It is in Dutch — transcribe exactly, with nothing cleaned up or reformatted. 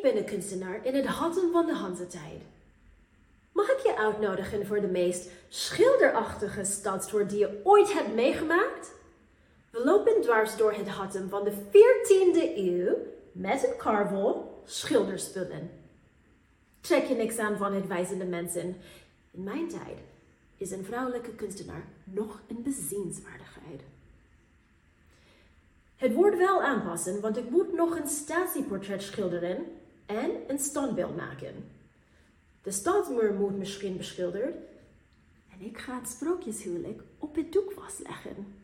Ik ben een kunstenaar in het Harten van de Hanzetijd. Mag ik je uitnodigen voor de meest schilderachtige stadstoer die je ooit hebt meegemaakt? We lopen dwars door het Harten van de veertiende eeuw met een karvel schilderspullen. Trek je niks aan van het wijzende mensen. In mijn tijd is een vrouwelijke kunstenaar nog een bezienswaardigheid. Het wordt wel aanpassen, want ik moet nog een statieportret schilderen en een standbeeld maken. De stadsmuur moet misschien beschilderd en ik ga het sprookjeshuwelijk op het doek vastleggen.